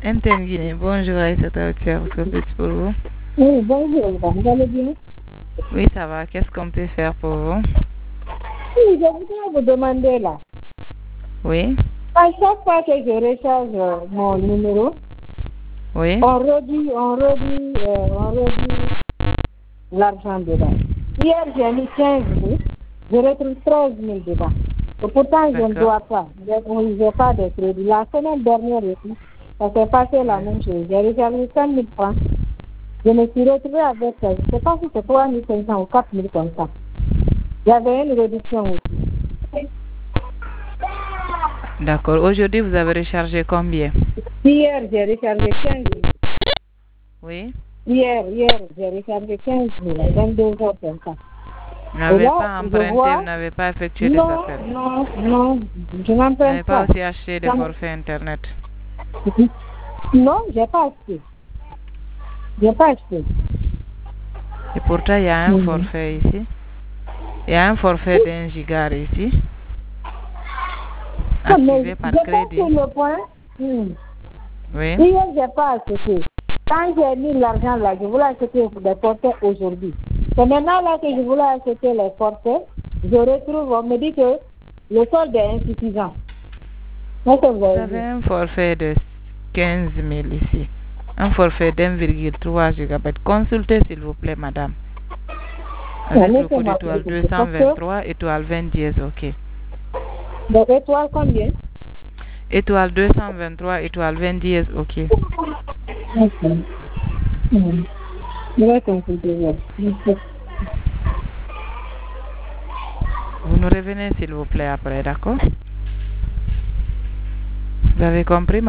Interguiné, bonjour Aïssata Otier, que peux-tu pour vous? Oui, bonjour, vous allez bien? Oui, ça va. Qu'est-ce qu'on peut faire pour vous? Oui, je voudrais vous demander là. Oui, À chaque fois que je recharge mon numéro, oui, on redit l'argent dedans. Hier, j'ai mis 15 000, je retrouve 13 000 dedans. Et pourtant, je ne d'accord. dois pas. Je n'ai pas de crédit. La semaine dernière aussi, ça s'est passé la même chose. J'ai rechargé 5 000 francs. Je me suis retrouvée avec, je ne sais pas si c'est 3 500 ou 4 000 comme ça. Il y avait une réduction aussi. D'accord. Aujourd'hui, vous avez rechargé combien? Hier, j'ai rechargé 15 000. Oui. Hier, j'ai rechargé 15 000 à 22h50. Vous Et n'avez là, pas je emprunté, vous vois, n'avez pas effectué des non, appels. je Vous n'avez n'emprunte pas pas. aussi acheté des forfaits Internet. Non, j'ai pas acheté. J'ai pas acheté. Et pourtant, il y a un forfait ici. Il y a un forfait d'1 giga ici, Mais activé je par pense crédit. que le point, Oui. hier, j'ai pas acheté. Quand j'ai mis l'argent là, je voulais acheter des forfaits aujourd'hui. C'est maintenant là que je voulais acheter les forfaits. Je retrouve, on me dit que le solde est insuffisant. Qu'est-ce que vous Vous avez avez dit? un forfait de 15 000 ici. Un forfait d'1,3 gigabyte. Consultez s'il vous plaît, madame. Avec le code Laissez-moi étoile vérifier. Parce que, 223, étoile 20 dièse, ok. donc, étoile combien? Étoile 223, étoile 20 dièse, ok. Ok. Je vais consulter. Vous nous revenez s'il vous plaît après, d'accord? Vous avez compris?